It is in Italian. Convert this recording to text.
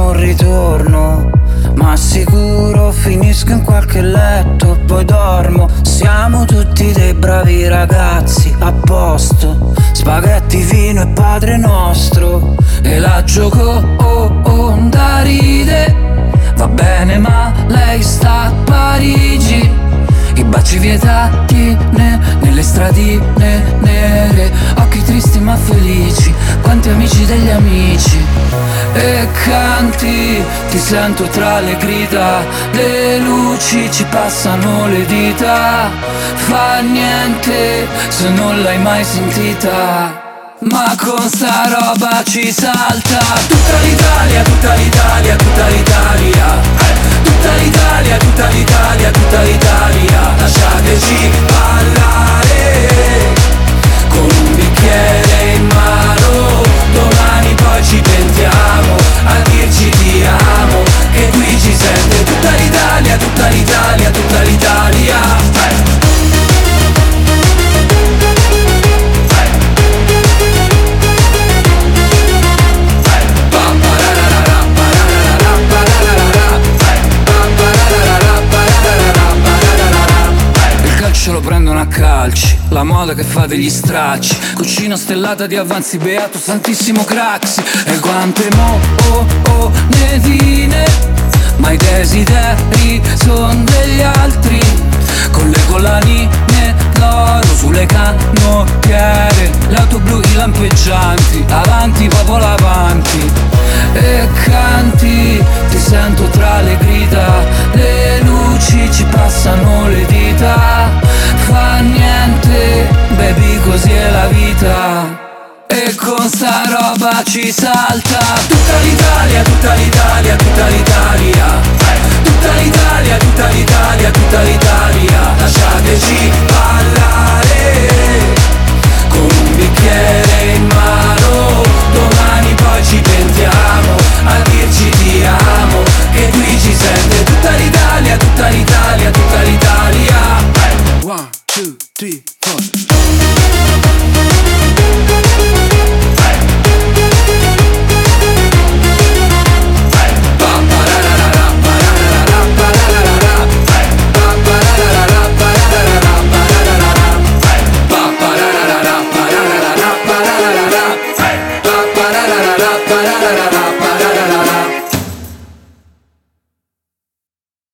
un ritorno, ma sicuro finisco in qualche letto, poi dormo. Siamo tutti dei bravi ragazzi, a posto. Spaghetti, vino e Padre Nostro. E la Gioconda ride. Va bene ma lei sta a Parigi. I baci vietati nelle stradine nere. Occhi tristi ma felici, quanti amici degli amici. E canti, ti sento tra le grida. Le luci ci passano le dita. Fa niente se non l'hai mai sentita. Ma con sta roba ci salta. Tutta l'Italia, tutta l'Italia, tutta l'Italia. Tutta l'Italia, tutta l'Italia, tutta l'Italia. Lasciateci parlare con un bicchiere in mano. Domani poi ci pentiamo a dirci ti amo, che qui ci sente tutta l'Italia, tutta l'Italia, tutta l'Italia. Ce lo prendono a calci, la moda che fa degli stracci. Cucina stellata di avanzi, beato santissimo Craxi. E quante monetine, ma i desideri son degli altri. Con le collanine d'oro sulle canottiere, le auto blu, i lampeggianti, avanti popolo avanti. E canti, ti sento tra le grida. Le luci ci passano le dita. Fa niente, baby, così è la vita. E con sta roba ci salta. Tutta l'Italia, tutta l'Italia, tutta l'Italia. Tutta l'Italia, tutta l'Italia, tutta l'Italia.